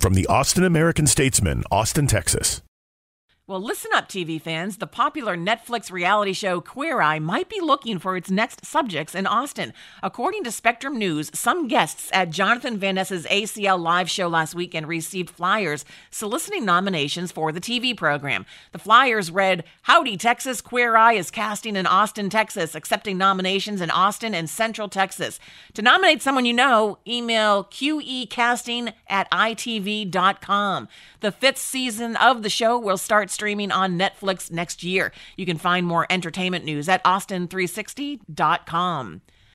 From the Austin American-Statesman, Austin, Texas. Well, listen up, TV fans. The popular Netflix reality show Queer Eye might be looking for its next subjects in Austin. According to Spectrum News, some guests at Jonathan Van Ness's ACL live show last weekend received flyers soliciting nominations for the TV program. The flyers read, "Howdy, Texas. Queer Eye is casting in Austin, Texas, accepting nominations in Austin and Central Texas. To nominate someone you know, email qecasting@itv.com. The 5th season of the show will start streaming on Netflix next year. You can find more entertainment news at austin360.com.